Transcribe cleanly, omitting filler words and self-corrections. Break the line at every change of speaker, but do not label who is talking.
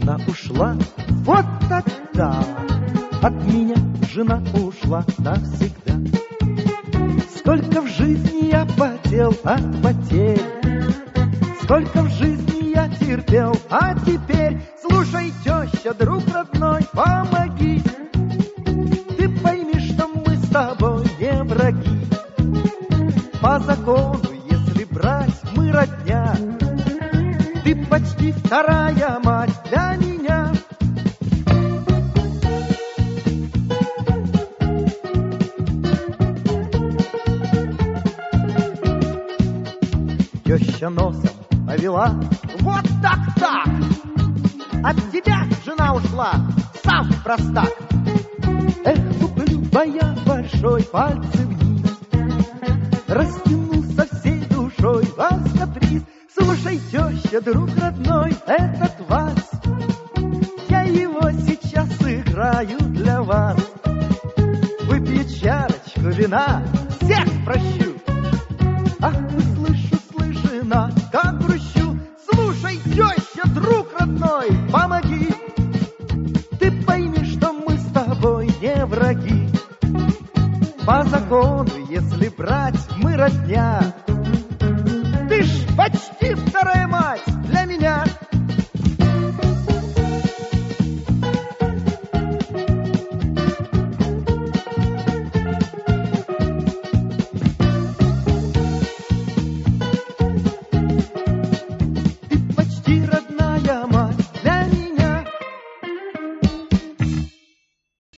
жена ушла, вот тогда от меня жена ушла навсегда. Сколько в жизни я потел от потерь, сколько в жизни я терпел, а теперь, слушай, теща, друг родной, помоги. Ты пойми, что мы с тобой не враги. По закону, если брать, мы родня. Ты почти вторая мать для меня. Теща носом повела, вот так-так. От тебя жена ушла, сам простак. Эх, куплю баян большой, пальцы вниз, растяну со всей душой вас каприз. Слушай, теща, друг родной, этот вальс, я его сейчас играю для вас. Выпью чарочку вина, всех прощу. Ах, слышу, жена, как грущу. Слушай, теща, друг родной, помоги. Ты пойми, что мы с тобой не враги. По закону, если брать, мы родня. Ты ж почти